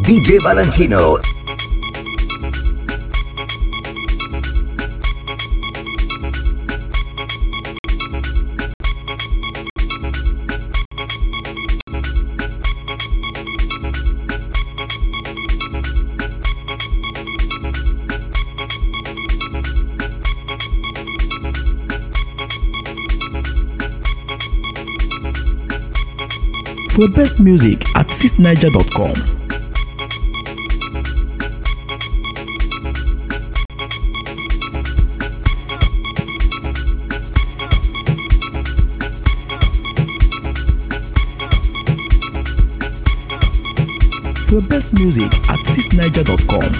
DJ Valentino. For best music at sisniger.com. For best music at sisniger.com.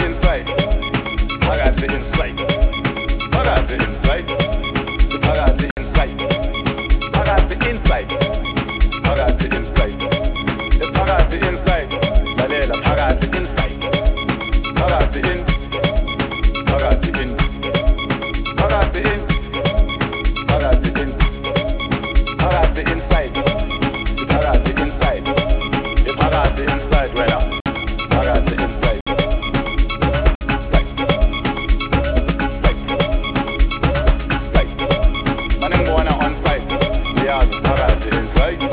insight. I got the insight. I got the insight. I got the insight. I got the insight. I got the insight. If I got the insight, Lalela, I got the insight. I got the in. I got the in. I got the in. I got the in. I got the insight. If I got the insight. If I got the insight right now. I got the insight. My name one on site. Yeah, I got the insight.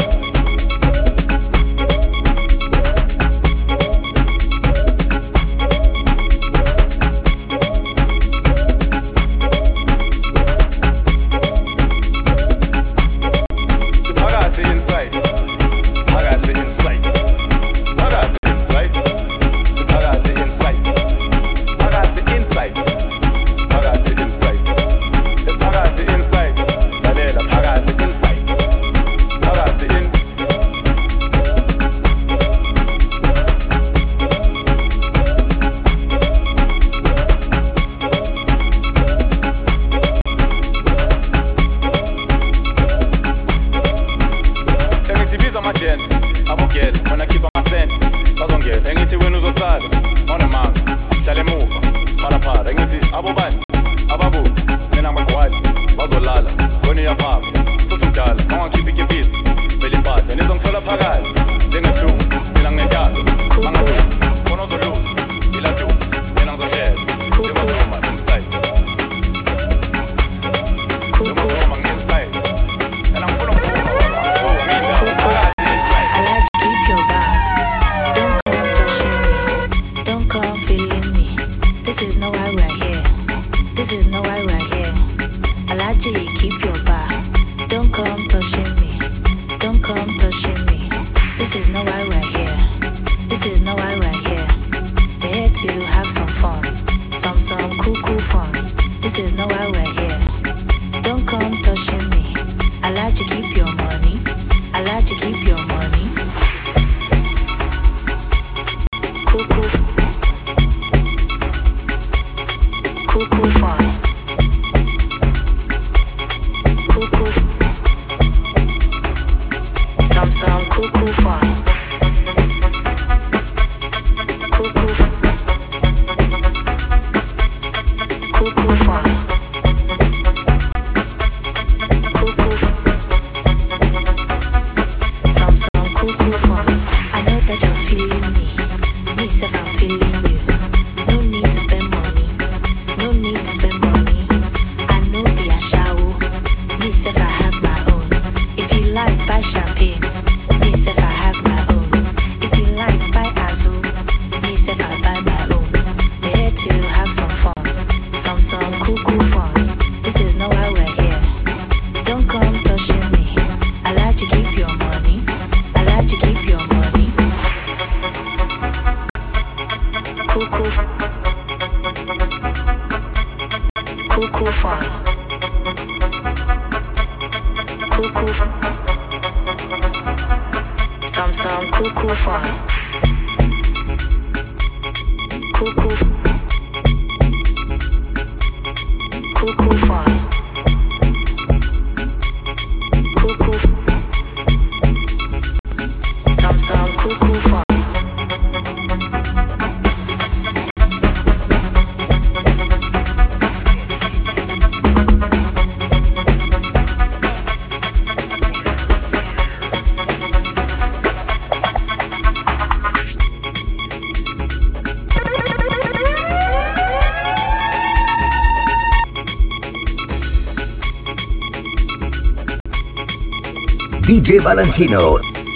DJ Valentino.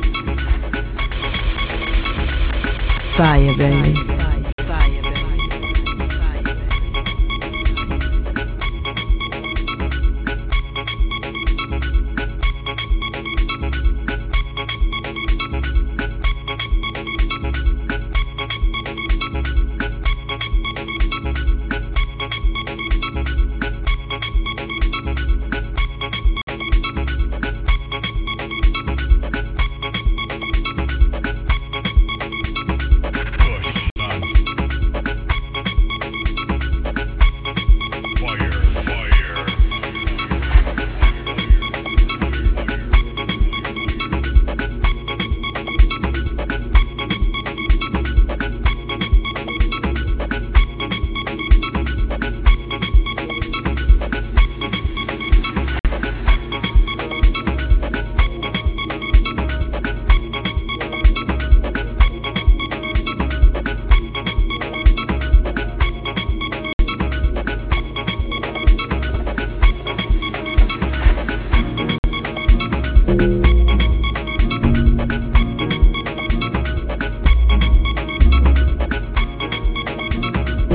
Fire, baby.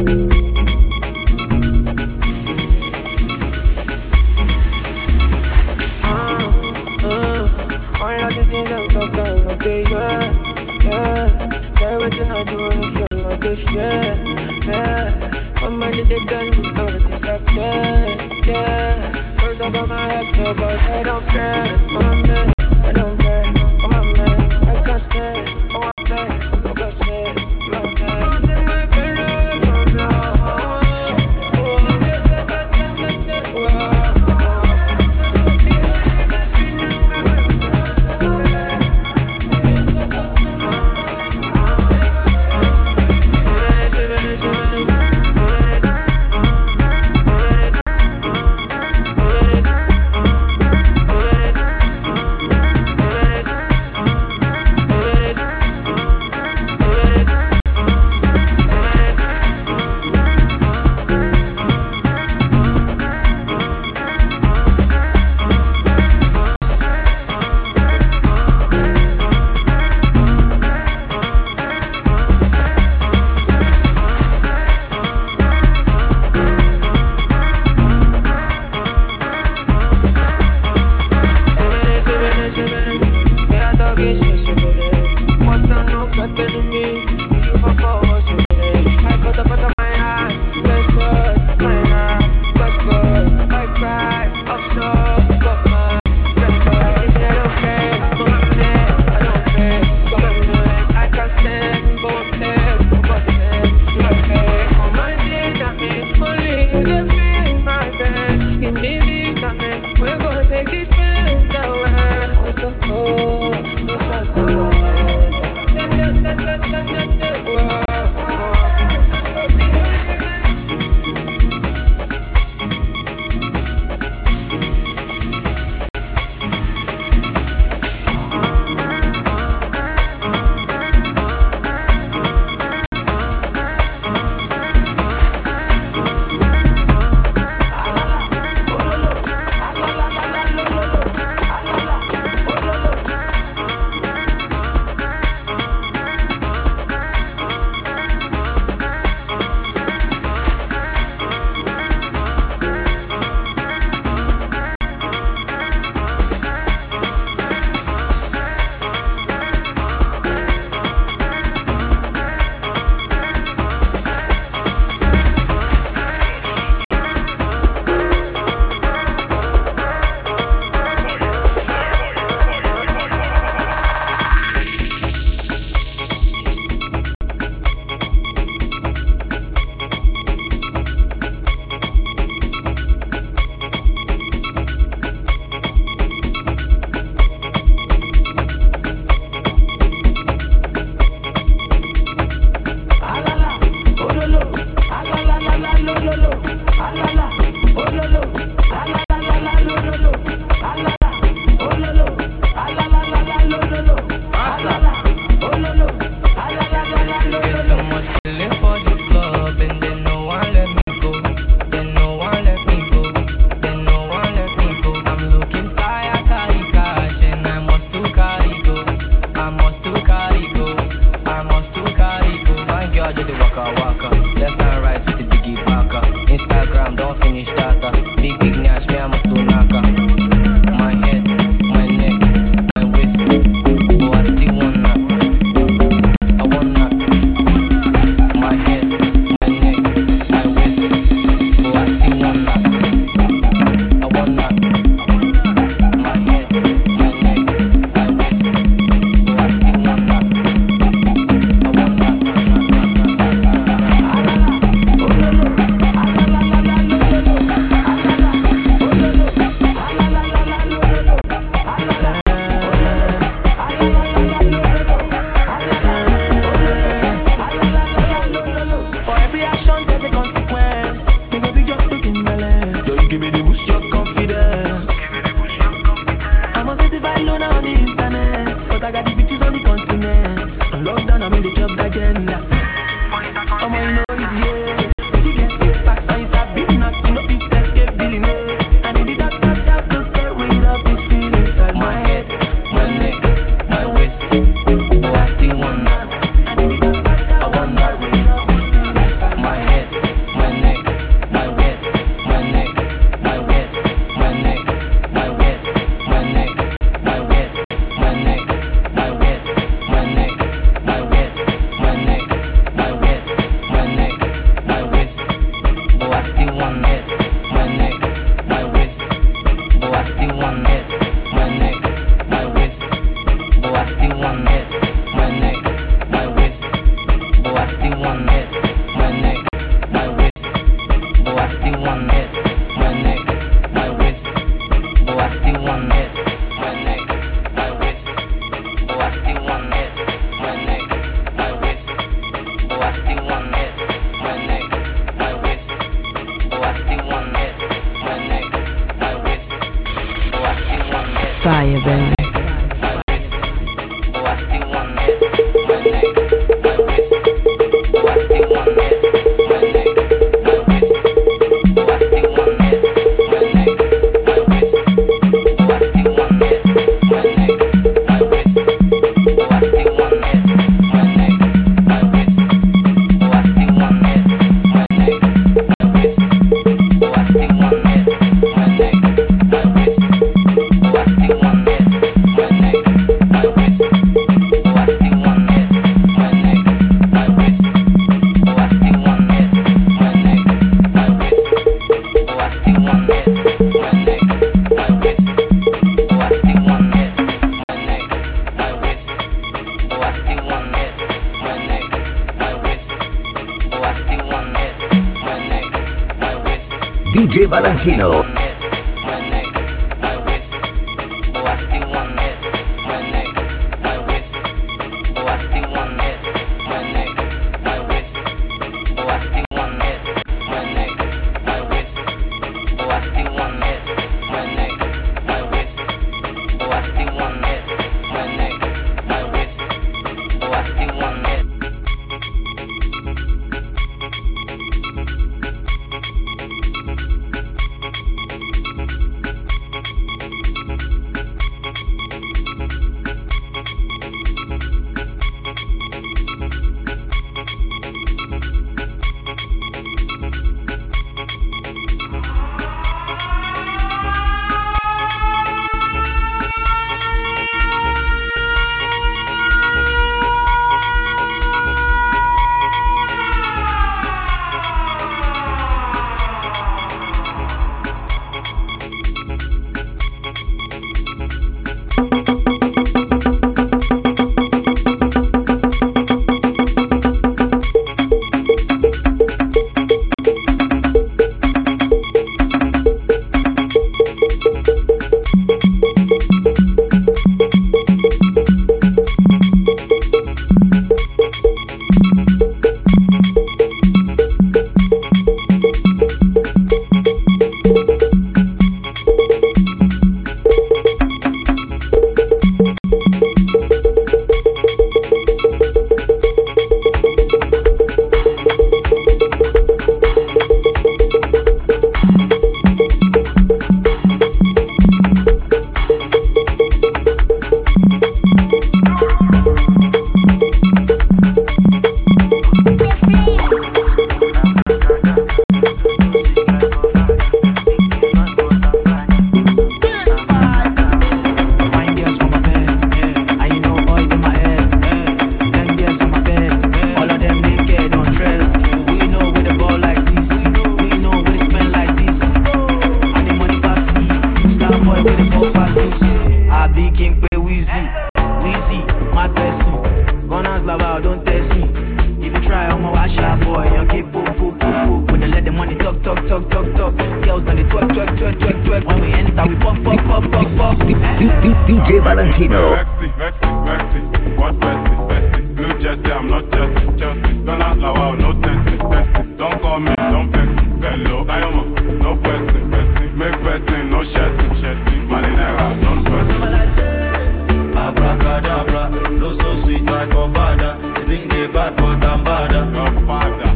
My head, Fire, baby. DJ Valentino. DJ Valentino. What bestie? Blue jersey, I'm not Chelsea. Don't ask wow, no testing. Don't call me, don't vex me. Hello, Diamond, no person. Make person, no shirty. Malinera, non person. Abracadabra, no so sweet like a father. Think they bad, but I'm badder. No father.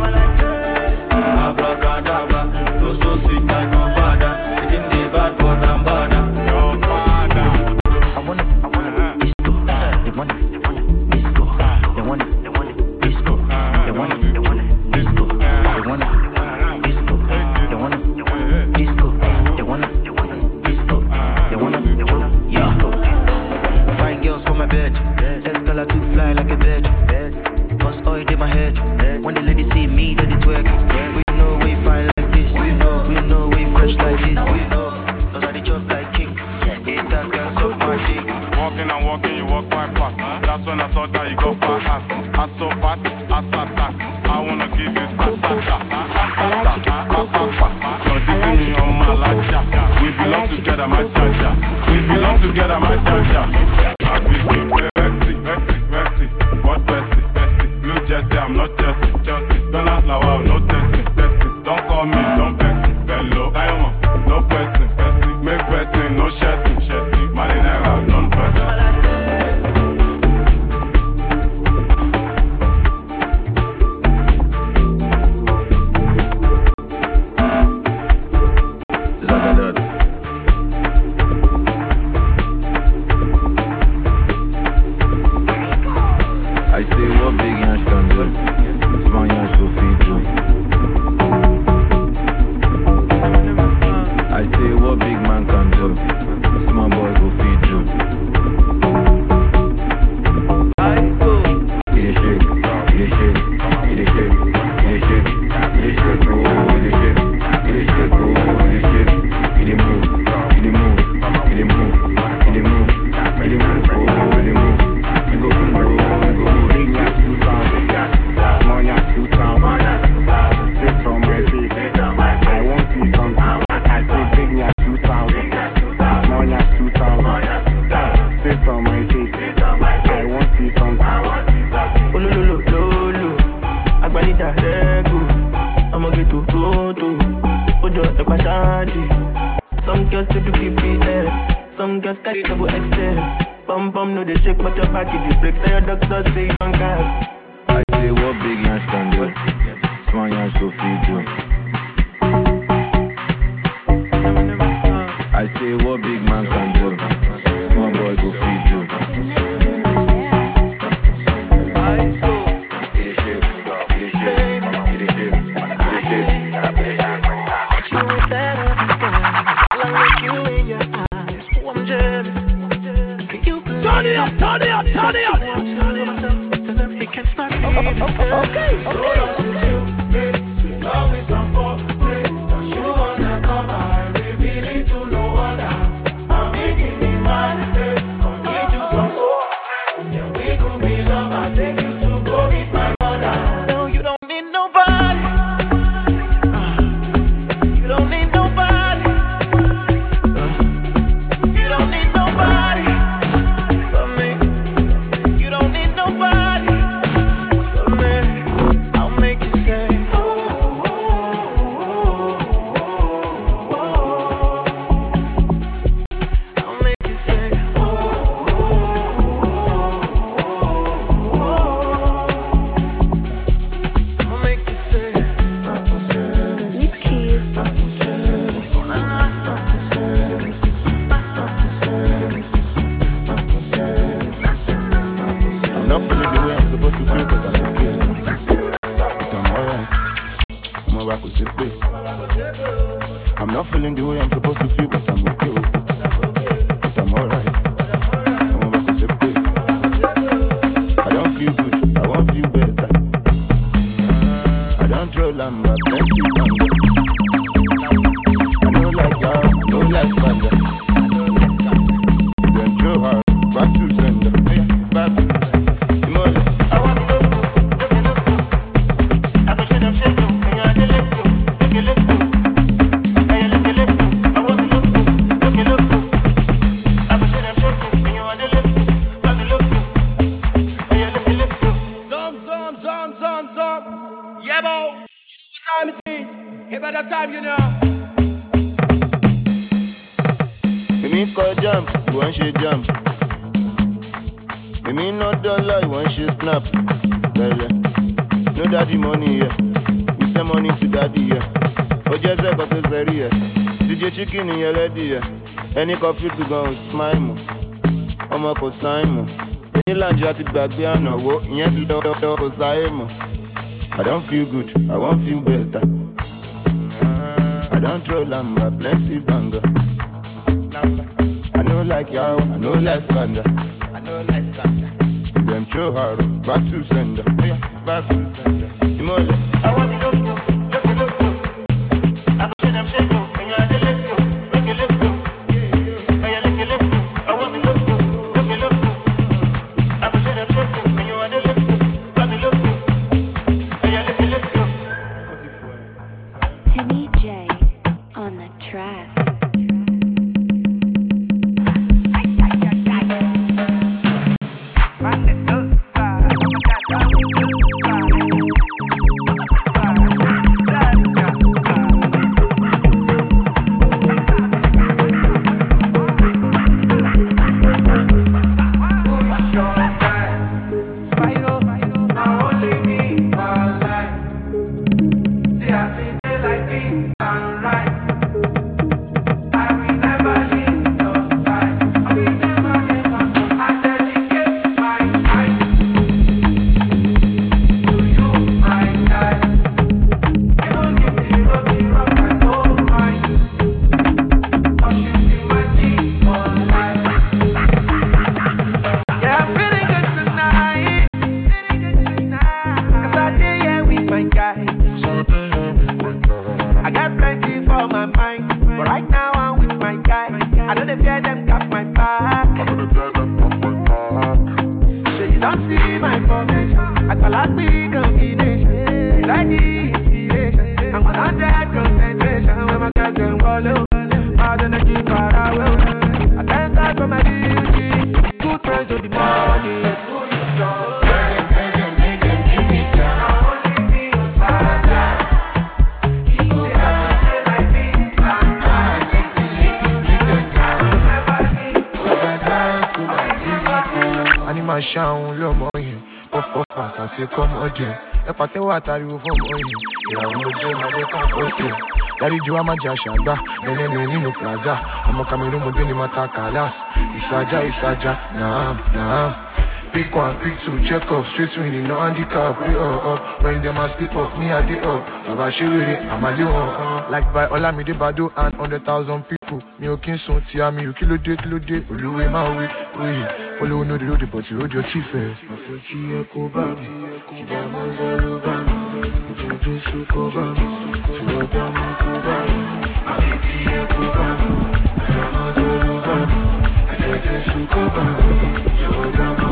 Abracadabra, no so sweet like a father. Think they bad, but I'm badder. No father. I want it, disco. They want it, disco. They want it, disco. They want it, disco. They want it, disco. They want it, disco. They want it, disco. They want it, yeah. Fine girls for my bed. Escala to fly like a bird. Cause oil in my head. When the ladies see me, then it's work. We know we fine like this. We know we fresh like this. We know those are the jobs like king. It's that girl so my dick. Walking, you walk my path. That's when I thought that you go far ass. Ass so fat, ass attack. I wanna give you ass. You're dipping me on my lasha. We belong together, my chacha. We belong together, my chacha. Vexy. What bestie? Blue jersey, I'm not Chelsea. Don't ask wow, no testing. Don't call me, don't vex me. Hello, Diamond, no person. Make person, no shirty. Money body. Some girls take to keep it there. Some girls carry double XL. Bum bum no they shake but your body they break. So your doctor say you don't gas. I say what big hands can do. Small hands go feed you. I say what big man can do. Small boy go feed you. Turn it up. Okay. I'm not feeling the way I'm supposed to feel, but I'm okay. But I'm alright. I'm about to say, I don't feel good, I won't feel better. I don't troll, I'm a plenty longer. I know like y'all, I know like thunder. Then throw her back to sender. Back to sender. Time, you know. Me mean call jump, you want she jump. Me mean no dollar, you want she snap. No daddy money here. We send money to daddy here. Oh just like a very here. DJ chicken in your lady here. Any coffee to go with smile mo. I'm a co-sign mo. Any land at the back there no wo. Yes, you don't co-sign mo. I don't feel good, I won't feel better. I don't troll, I'm a plenty banger. I know like y'all, I know like thunder. Them throw her back to sender. Back to sender. I want to look you. I put them shake you. And you're the lift you. Make you lift you. And you're like you lift you. I want to look you. I put them shake you. And you're the lift you. Let me look you. And you're like you lift you. Timmy J on the track. máa ṣàwọn lọ́mọ yẹn. Pọ́pọ́ fàṣà sí kọ́mọdé. Ẹ pàtẹ́wọ́ àtàríwò fọ́mọ yẹn. Ìyàwó ojú máa jẹ́ kàn pọ́sẹ̀. Dárí ju wá má jẹ́ àṣàgbá. Nẹ́nẹ́nẹ́ nínú plaza. Ọmọ Cameroon mo dé ní mata kalas. Ìsájà, naam. Pick one, pick two, check off, straight winning, no handicap, we up. When them a slip up, me a day up. Baba Shiri, I'm a day up. Like by Olamide Bado and 100,000 people. Me o kin sun ti ami o kilo de. Oluwe ma we. Oluwe no the road, but you road your chief first. Afoji eko ba mi, kidamo zalo ba mi. Ojojo suko ba mi, suko ba mi. Afoji eko ba mi, kidamo zalo ba mi. Ojojo suko ba mi, suko ba mi.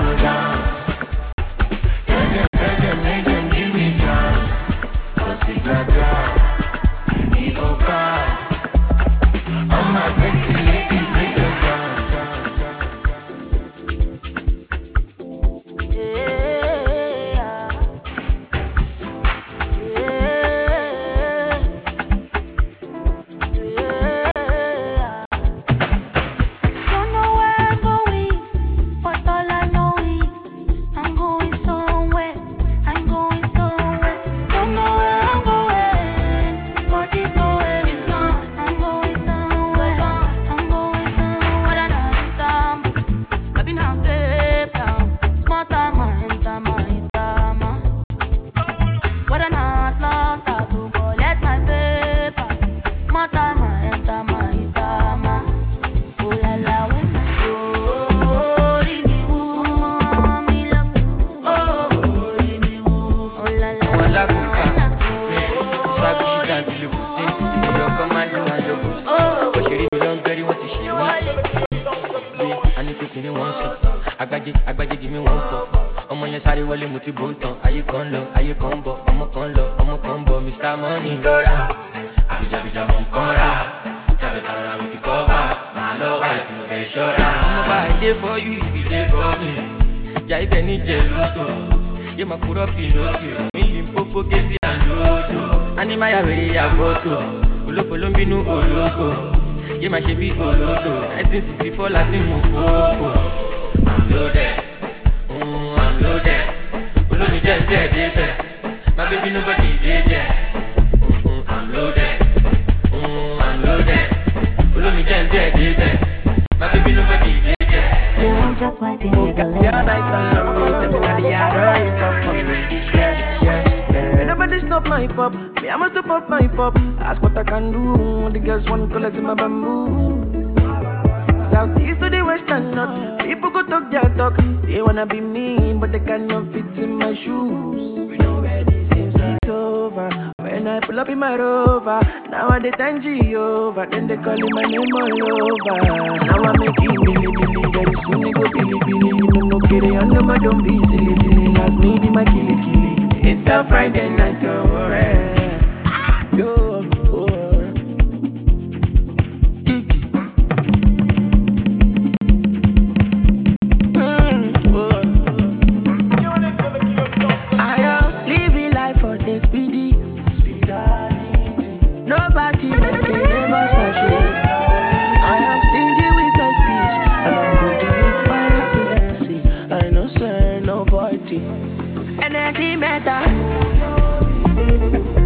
Then they calling my name all over. Now I'm making billy. Very soon they go billy. No kidding, I never don't be silly. Like me be my killy. It's a Friday night, alright. Yo. Energy matter.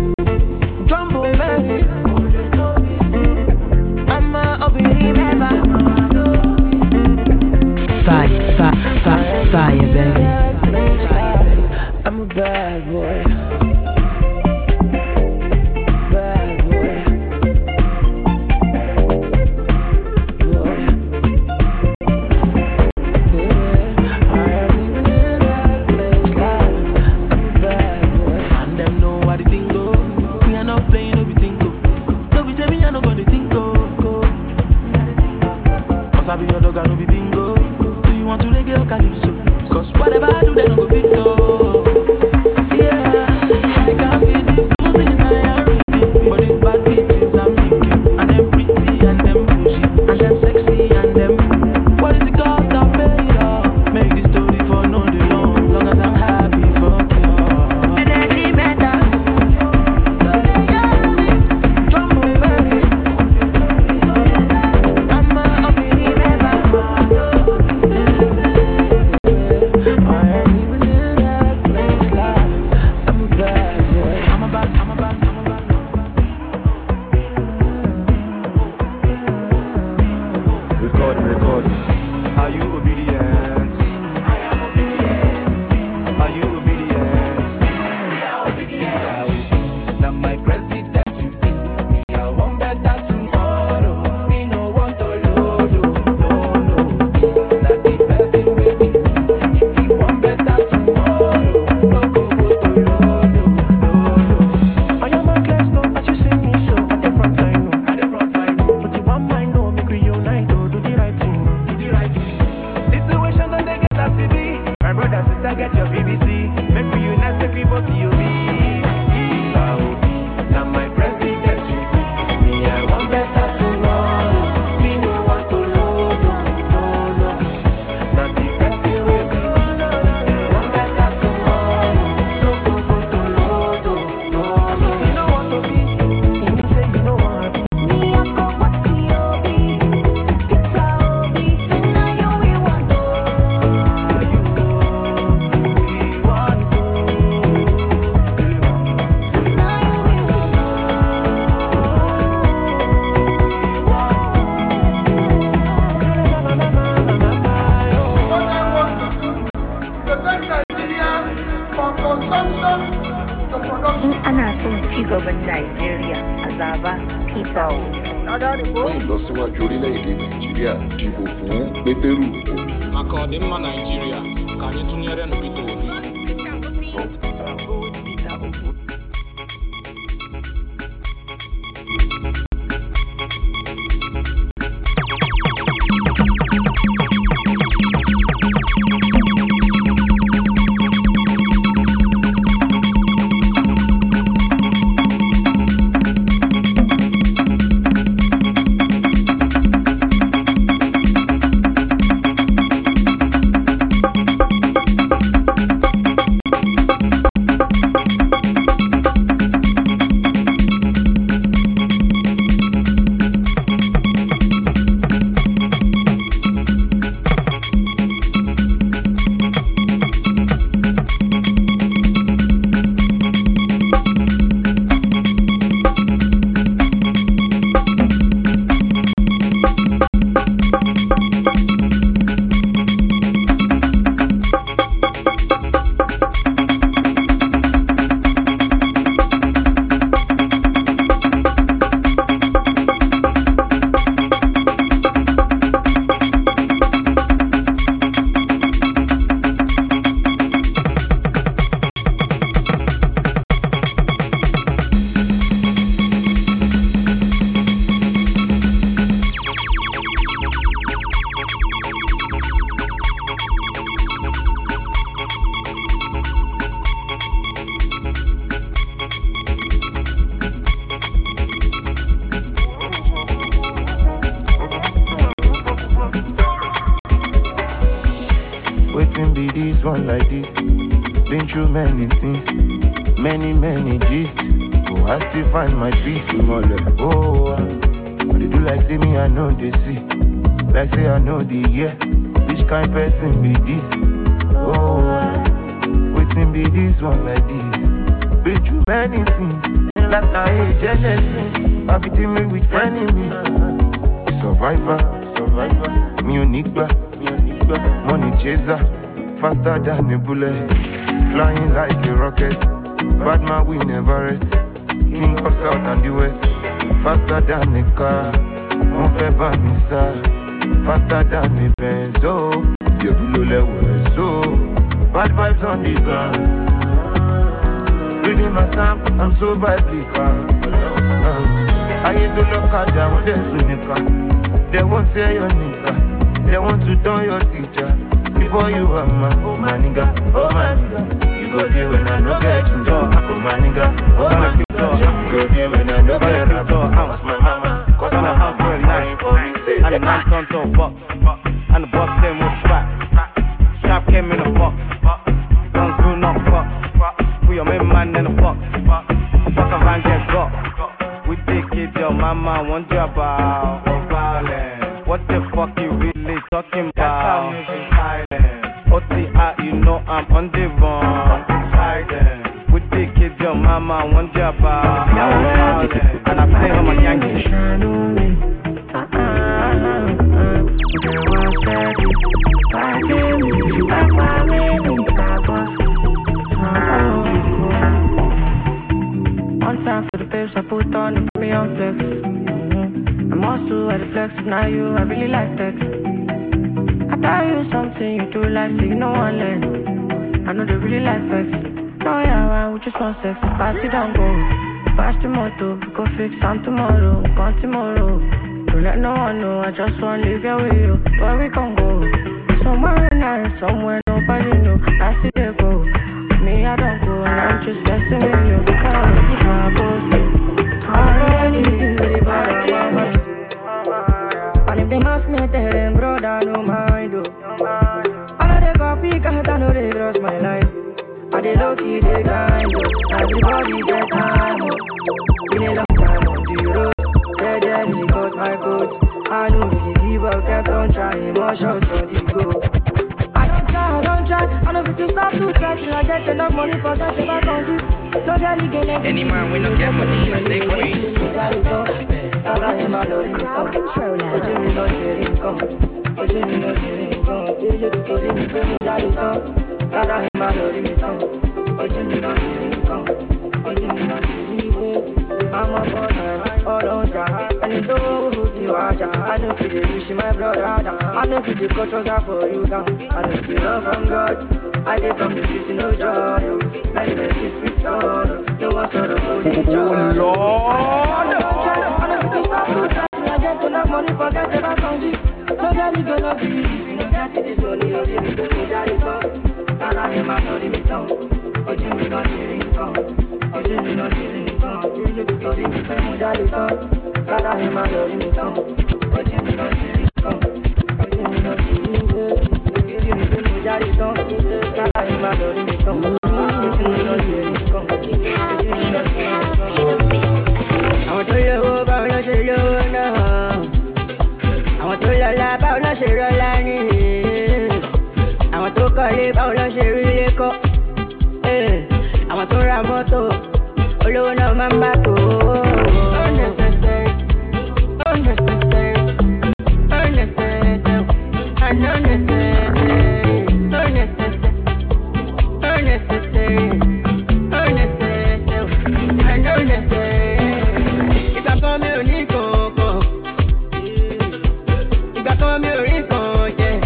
over Nigeria. Azava, peace out. Fún ìlọsíwájú orílẹ̀-èdè Nàìjíríà, dìbò fún Pétérù Òbí. Maka ọdịmma Nàìjíríà, ka anyị tụnyere Peter Obi. One like this, been through many things, many G's. Oh, I still find my peace in my life. Oh, but they do like say me, I know they see. Like say I know the year. Which kind person be this? Oh, waiting be this one like this. Been through many things, and like I hate jealousy. I be teaming with enemies. Survivor, me unique, money chaser. Faster than a bullet, flying like a rocket. Bad man, we never rest. King of South and the West. Faster than a car, mon fait vanissa. Faster than a Benz, oh. You below level, so. Bad vibes on the ground. Reading my stamp, I'm so biblical. I ain't to look at them when they're cynical. They won't say your nigga. They want to turn your teacher. Before you are my nigga, oh my nigga. You go there when I no get you, oh my nigga, oh my nigga. You go there when I no get you, oh my mama. Cause I'm a house very nice for me. And the man turned to a box, and the box came with a strap. Strap came in a box, guns grew not fuck. Put your main man in a box, fuck around get got. We take it, your mama want you about violence. What the fuck you really talking about? OTI, you know I'm on the run. With the kids, your mama want your bar. And I play on my Yankee. One time for the babes, I put on the premium flex. I'm also at the flex, now you, I really like that. I tell you something you do like, so you know one learn. I know they really like sex. No, yeah, we just want sex. Pass it down, go. Pass the motor, we go fix some tomorrow. Gone tomorrow. Don't let no one know, I just want to live here with you. Where we can go? Somewhere nice, somewhere nobody know. I see they go. Me, I don't go, and I'm just messing with you. And if they must me, tell them, brother, no mind, oh. All of the copy, cause I know they cross my line. And they low-key, they grind, oh. Everybody get time, oh. Been a long time on the road. They got my coat. I know they give up, kept on trying, more shots on the go. I don't try, I know if you stop to try till I get enough money for that, if I can't do. So daddy get it. Any man, we don't get money, I stay free. Crowd controller. I know if you wish my brother down. I know if you cut yourself for you down. I know if you love from God. I did from the streets, no joy. Now you make it sweet sorrow. No one sort of holy joy. Oh Lord! I know if you stop to try. I get enough money for that ever country. So that you gonna be. You know that it is money. You give me the daddy song. And I am not only me song. Oh, you me not hearing song. Oh, you me not hearing song. You me not hearing daddy song. And I am not only me song. Oh, you me not hearing song. Oh, you me not hearing song. You me not daddy song. And I am not only me song. Oh, you me not hearing song. Oh, you me not hearing song. I want to love, I want to love now. I want to love, I want to love. I want to call it, I want to really go. I want to run moto. Alone on my back. Unnecessary, unnecessary, unnecessary, unnecessary, unnecessary, unnecessary. If I come here, you go. If I come here, you go, yeah.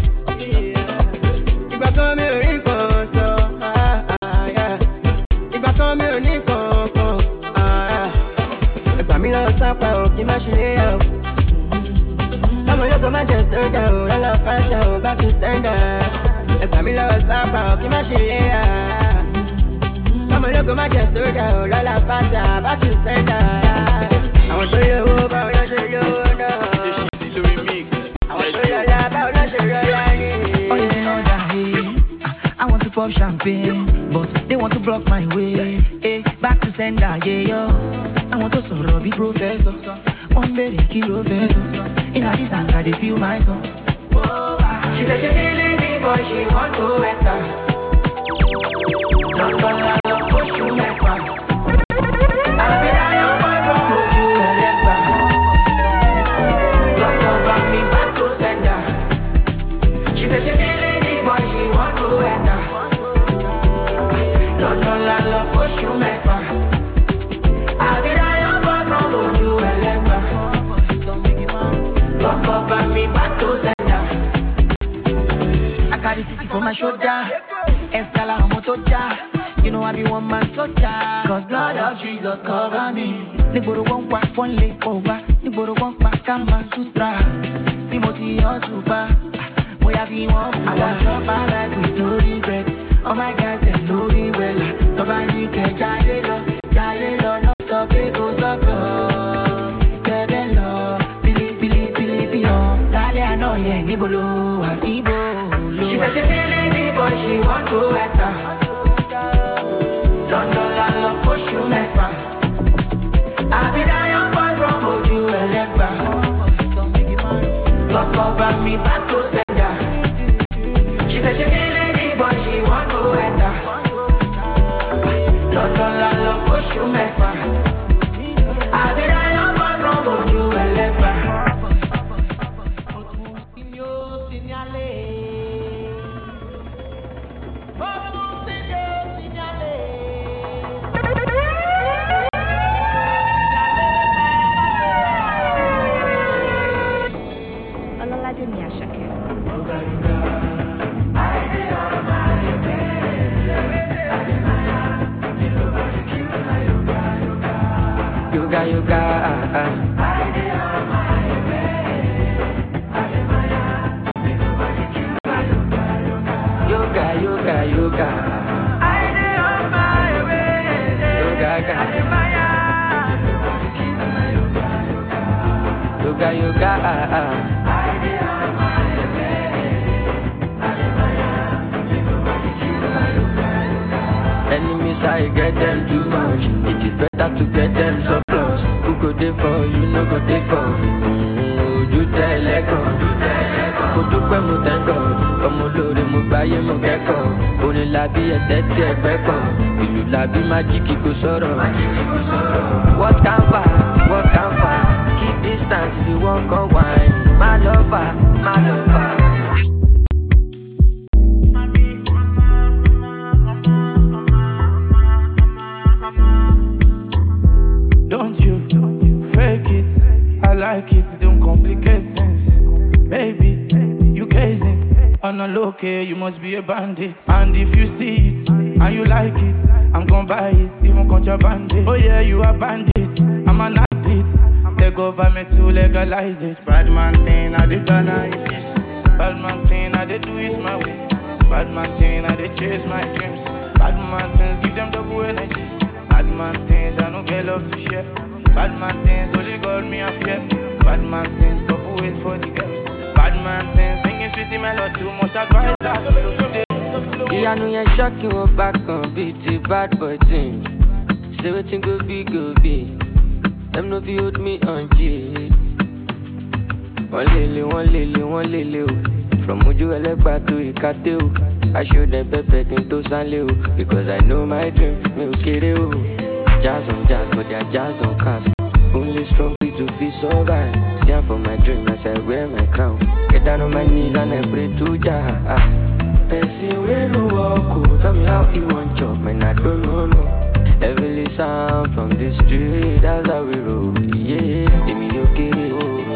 If I come here, you go, so yeah. If I come here, you go, if I'm in love, Sapa, keep my shit out. I'm a local Manchester down, I love fashion, back to standard. If I'm in love, Sapa, keep my shit out. I'm a local Manchester down, I love fashion, back to standard. I want to love, I want to love now. I want to love, I want to love. Oh, you know that, hey, I want to pop champagne, but they want to block my way. Hey, back to sender, yeah, yo. I want to sort be professor. One very kilo peso. In a this anger, they feel my song. She said she feeling me, but she want to enter. Not gonna love, push you never. I'll be there, your boy, from who you will never. Don't over me, back to sender. She said she feeling me, but she want to enter. Not gonna love, push you never. I'll be there, your boy, from who you will never. Don't over me, back to sender. I got the city for my shoulder. Escala on motoja. You know I be one man soldier. Cause blood of Jesus cover me. Niboro won't walk one leg over. Niboro won't back a man sutra. Timothy or super. We have been one. I want to my life with no regret. Oh my God, there's no regret. Nobody can die, no stop it, go stop it. Baby, no. Believe, oh. Dale, I know, yeah, Nibolo, Akibo. She said she feeling me, but she want to enter. Don't love, push you never. I'll be there, your boy, from who you will never. Don't cover me, back to sender. She said she feeling me, but she want to enter. Don't love, push you never. I'll be there, your boy, from who you will never. Enemies, I get them too much. It is better to get them so close. Who go there for you, no go there for you tell echo. Mo dúpẹ́ mo tẹ́kọ̀, ọmọ olóore mo gbáyé mo kẹ́kọ̀ọ́. Orin làbí ẹ̀tẹ́ tí ẹgbẹ́ kọ̀, ìlú làbí májíkì kò sọ̀rọ̀. What can far, keep distance if you wan come wine. My lover. Don't you fake it, I like it, don't complicate okay, you must be a bandit. And if you see it, and you like it, I'm gon' buy it, even contraband it. Oh yeah, you a bandit, I'm an athlete. The government to legalize it. Bad man thing, I did gonna it. Bad man thing, I did do it my way. Bad man thing, I did chase my dreams. Bad man things, give them double energy. Bad man things, I don't get love to share. Bad man things, only God me a fear. Bad man things, couple ways for the girls. Bad man things, singing sweet melody, too much advice. Yeah, I know you're shocking, we're back on beat, a bad boy thing. Say what you go be, go be. Them no fi hold me on G. One lele, from Muju Elekba to Ikate. I show them Pepe into Sanleo. Because I know my dream, me ukere o. Jazz on jazz, but their jazz don't cast. Only strong to be so bad. Stand for my dream as I wear my crown. Get down on my knees and I pray to Jah. Person where no walk, tell me how you want job, man I don't know no. Heavily sound from the street, that's how we roll. Yeah, give me your kitty,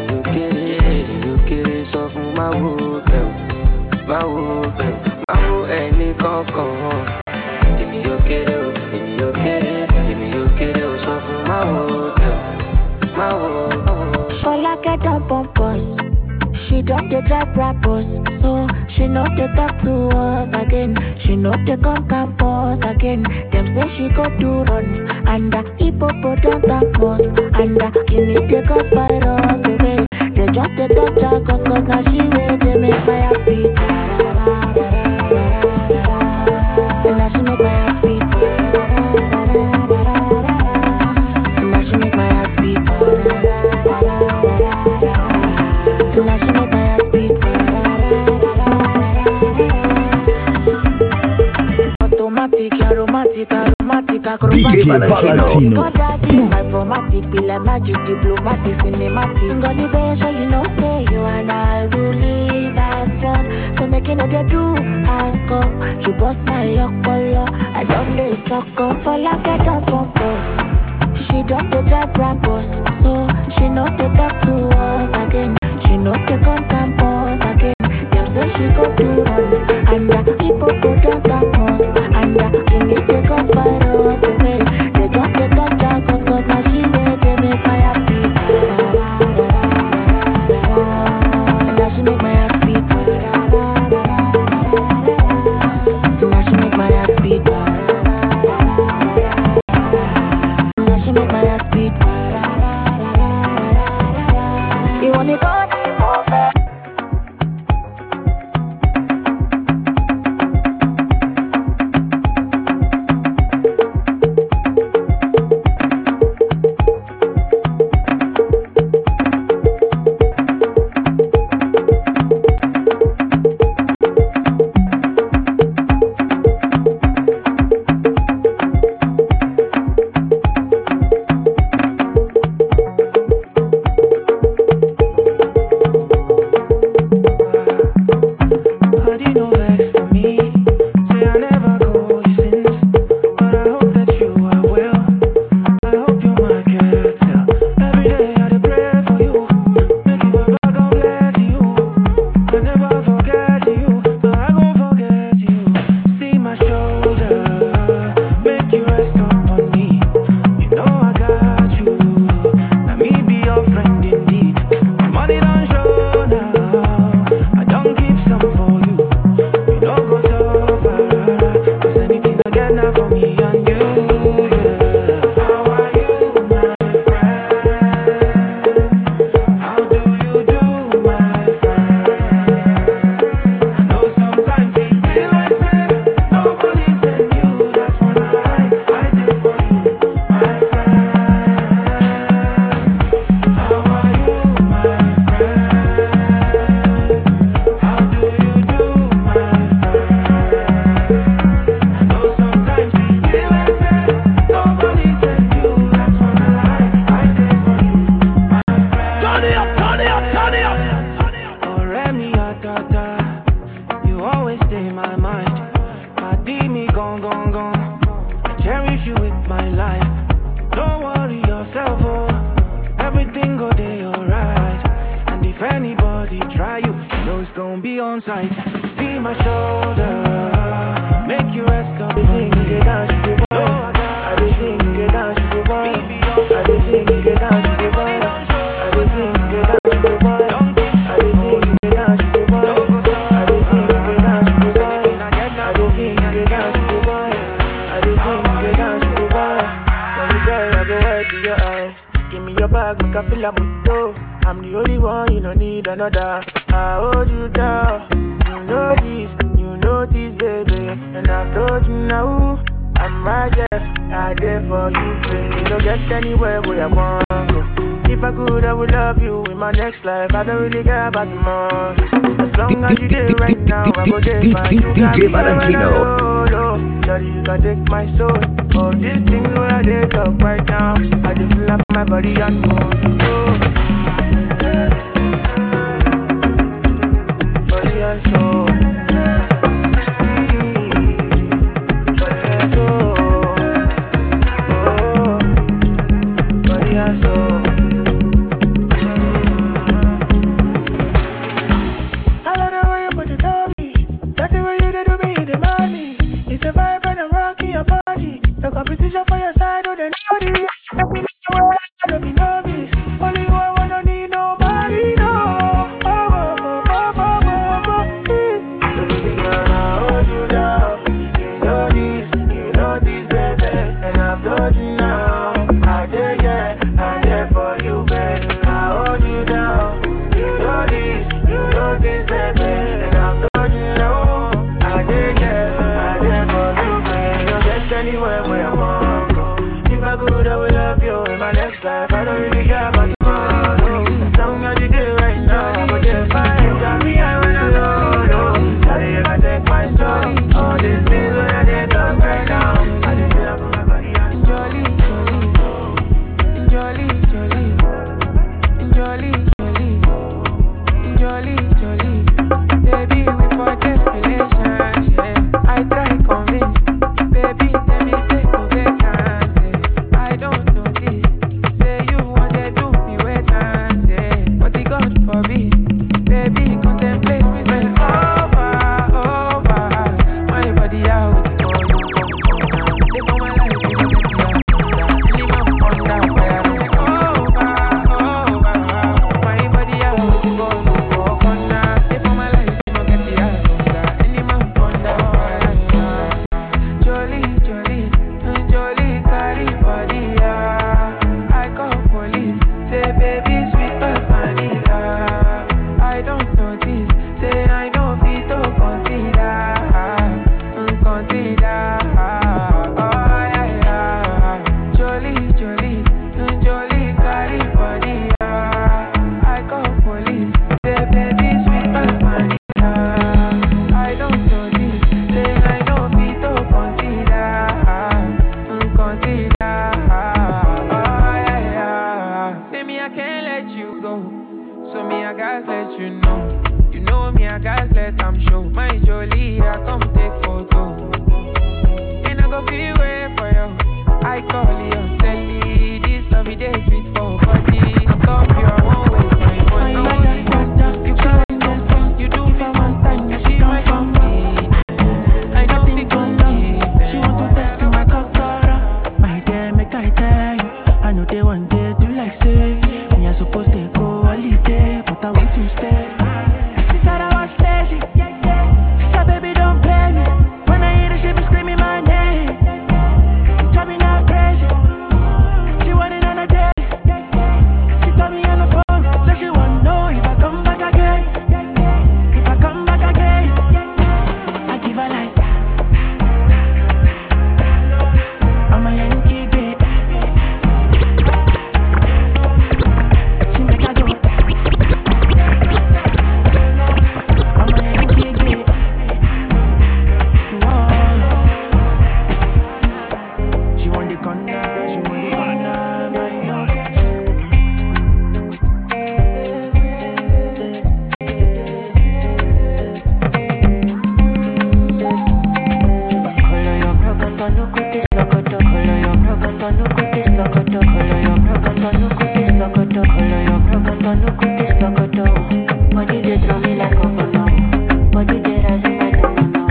so from my wood, any concon. Give me your kitty, so from my wood. So like a dump on bus. She don't get drive rappers, so she know they talk to us again. She know they come campus again. Them say she go to run, and the hippopotamus tap us, and the guinea they go virus away. They just the doctor, cause now she way they make my happy. And now she make my happy. And now she make my happy. DJ Valentino. Diplomatic, magic, diplomatic, cinematic. Got the best, so you know, say you and I will live as one. So making it they do and come. She bust my color. I don't lay talk up for like a dump. She don't get drive rappers, so she know they talk to us again. She know they come campus again. Them say she go to run, and the people go down campus, and the guinea they go virus away. They just get that jack, cause now she way they make my happy. And now she make my happy. And now she make my happy. And now she make my happy. You want me go? Anybody try you, know it's gonna be on sight. Be my shot. give me your bag, make I feel like you. I'm the only one, you don't need another. I hold you down, you know this, baby. And I've told you now, I'm right there, I there for you, baby. Don't get anywhere where I want to go. If I could, I would love you in my next life. I don't really care about tomorrow. As long as you did right now, I go there by you. DJ Valentino. Daddy, you can take my soul. Oh, this thing where I did talk right now. I just feel like my body and soul. Body and soul. Competition for your side, oh, then nobody. I don't be novice. Only one, I don't need nobody, no. So baby girl, I hold you down. You know this, baby. And I've told you now. I dare for you, baby. I hold you down. You know this, baby. And I've told you now. I dare for you, baby. Don't get anywhere where I want to go. If I could, I would love you in my next life. I don't really care about tomorrow. As long as you do right now, but just fine. Got me, I wanna know. Sorry if I take my soul. All these things when I did talk right now. I just feel like my body and jolly. Baby, we for desperation, yeah. I try convince. Baby, let me take over chance. I don't know this. Say you wanted to be wet and but the God forbid. Baby, contemplate me well over. My body out for you. They know my life is a leave up under fire. Over. My body out for you. They know my life is no get the answer. Any man under fire. Jolly, carry body, I call police, say baby sweet but vanilla. I don't know this, say I know fit to consider. Oh yeah. Jolly, carry body, I call police, say baby sweet but vanilla. I don't know this, say I know fit to consider. Say me I can't let you go. So me I gotta let you know. You know me I gotta let them show. My Jolie, I come take photo. And I go feel way for you. I call you, Sally. This every day sweet for body. Stop you, I won't wait for you. But no, you can't. You do me one time, you see my company. I don't think on love. She want to test my doctor. My dear, make I tell you. I know they want to do like say. Me I supposed to go holiday, but I want to stay. She said I was lazy. She said baby don't play me. When I hear her she be screaming my name. Drive me not crazy. She wanted on a date. She told me on the phone, so she wanna know if I come back again. If I come back again, I give her like that. I'm a Yankee babe. She make her go. I'm a Yankee babe. She want the corner, my love. Body they throw me like a balloon. Body they rise in my domino.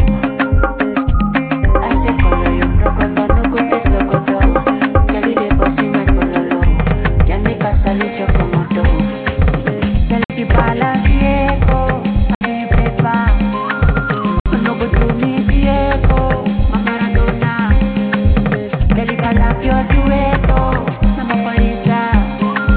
I say color your broken, no good is locoto. Kelly they bossy my pololo. Can make a salute your komodo. Tell the bala Diego, I paper. No good to me Diego, my Maradona. Kelly bala pure dueto, nama paisa.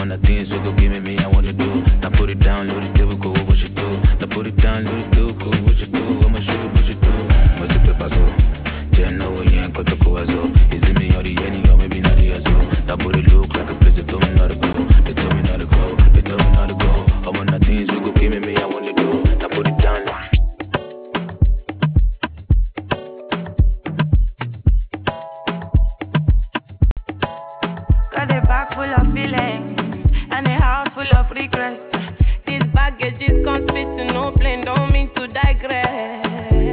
on the things you go give me, I want to do. Now put it down, load it, devil, go, what you do. Now put it down, load it, devil, go, what you do. I'ma show you what you do. What's the paper, so? Jenna, we ain't got the go as well. Is it me or the any, or maybe not the as well? That booty look like a place, they told me not to go. They told me not to go, they told me not to go. I'm on the things you go give me, I want to do. Now put it down. Got a bag full of feelings and a house full of regrets. This baggage is consistent, no plane, don't mean to digress.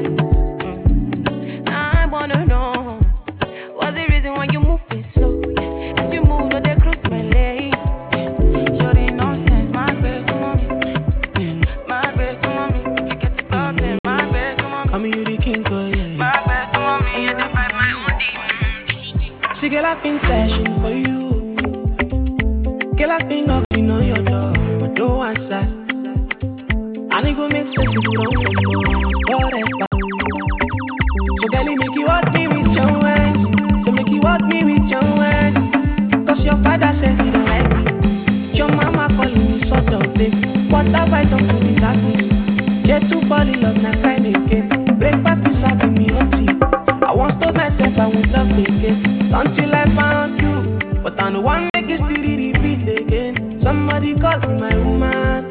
I wanna know what's the reason why you move it slow. As you move, no, they cross my leg. Shorty nonsense, my best mommy, my best mommy. You get the problem, my best mommy. Call me you the king, girl, yeah. My best mommy, you define my own. See, girl, I've been searching for you. Girl, I've been knocking on your door, but no answer. And it gon' make sense if you don't come more forever. So girl, make you hug me with your words. So make you hug me with your words. Cause your father said you don't like me. Your mama calling me sort of thing. What have I done to deserve this? Just to fall in love, not kind again. Breakfast is having me up to you. I once told myself I would love again until I found you. But I know one make it still repeat again. Somebody call me my woman.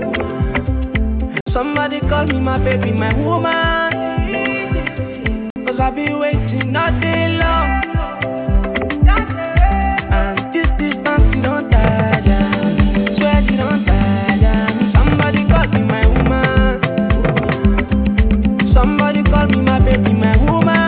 Somebody call me my baby, my woman. Cause I've been waiting all day long. And this distance you don't tire. Swear you don't tire. Somebody call me my woman. Somebody call me my baby, my woman.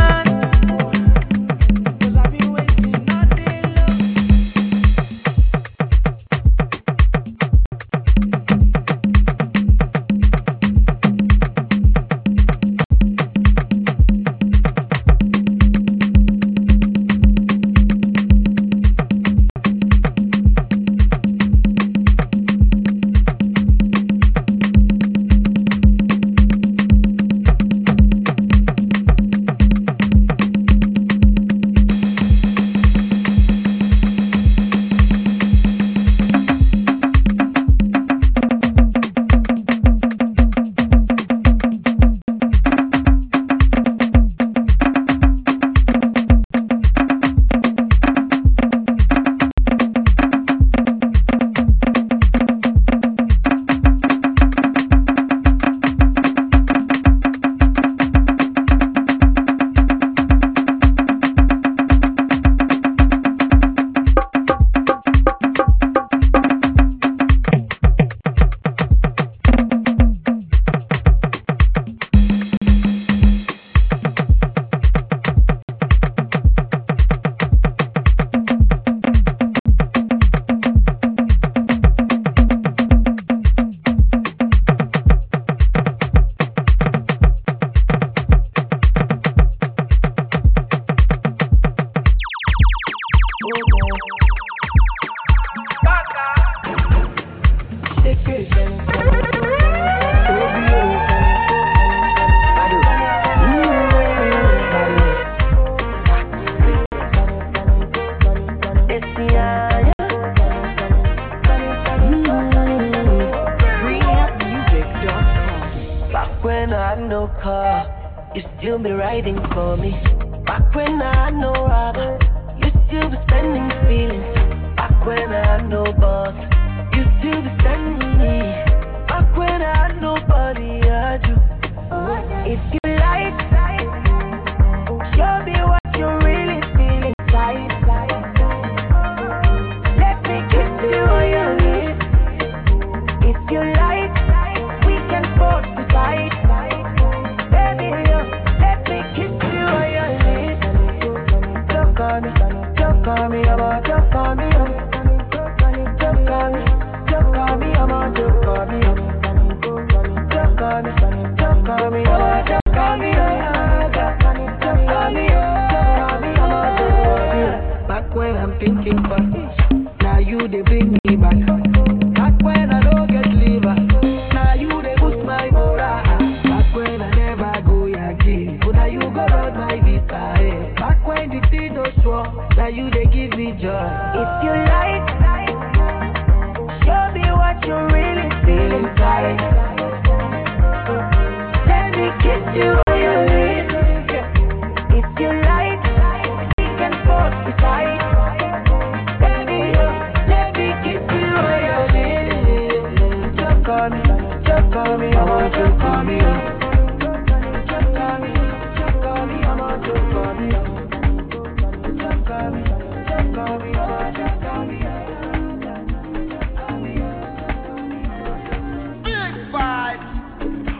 Now you they give me joy. If you like,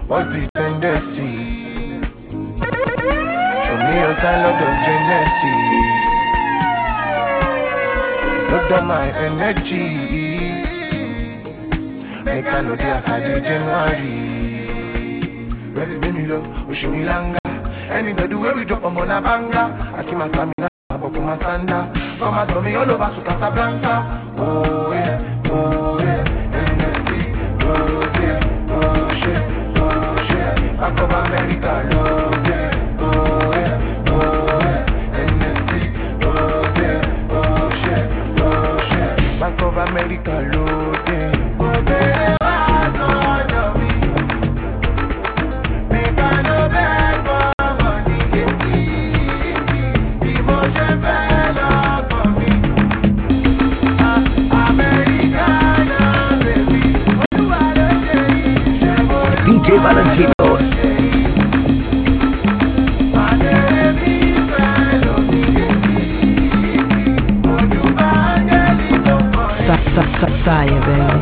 what's the tendency? Show me your sign of Genesis. Look at my energy. Make I know the Akadi January. Ready, baby, love, wish me longer. Anybody do where we drop on a banga. I keep my stamina, I put my sanda. Come and tell me all over to Casablanca. Oh yeah, oh yeah. NSC, oh yeah, oh shit, oh shit. Back of America, oh yeah, oh yeah, oh yeah. NSC, oh yeah, oh shit, oh shit. Back of America, oh yeah, oh yeah. DJ Valentino. Fire, baby.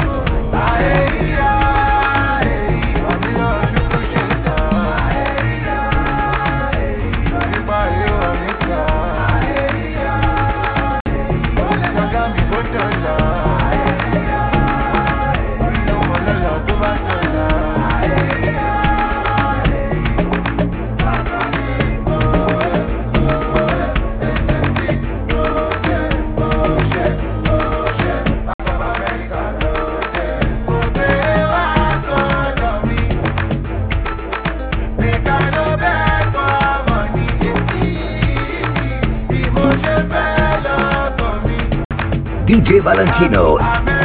DJ Valentino.